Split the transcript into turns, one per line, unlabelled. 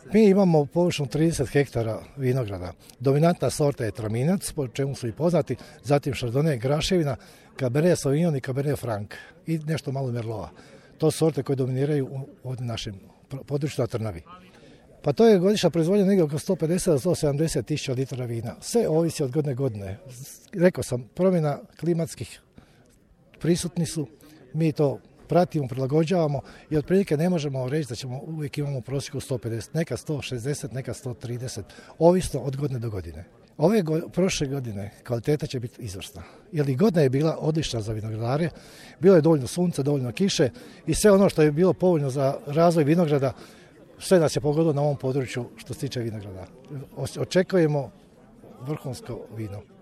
Mi imamo površinu 30 hektara vinograda. Dominantna sorta je Traminac, po čemu su i poznati, zatim Chardonnay, Graševina, Cabernet Sauvignon i Cabernet Franc i nešto malo Merlota. To su sorte koje dominiraju u našem području na Trnavi. Pa to je godišnja proizvodnja negdje oko 150 do 170 tisuća litara vina. Sve ovisi od godine. Rekao sam, promjena klimatskih prisutni su, mi to pratimo, prilagođavamo i otprilike ne možemo reći da ćemo uvijek imamo u prosjeku 150, neka 160, neka 130, ovisno od godine do godine. Prošle godine kvaliteta će biti izvrsna, jer i godina je bila odlična za vinogradare, bilo je dovoljno sunca, dovoljno kiše i sve ono što je bilo povoljno za razvoj vinograda, sve nas je pogodilo na ovom području što se tiče vinograda. Očekujemo vrhunsko vino.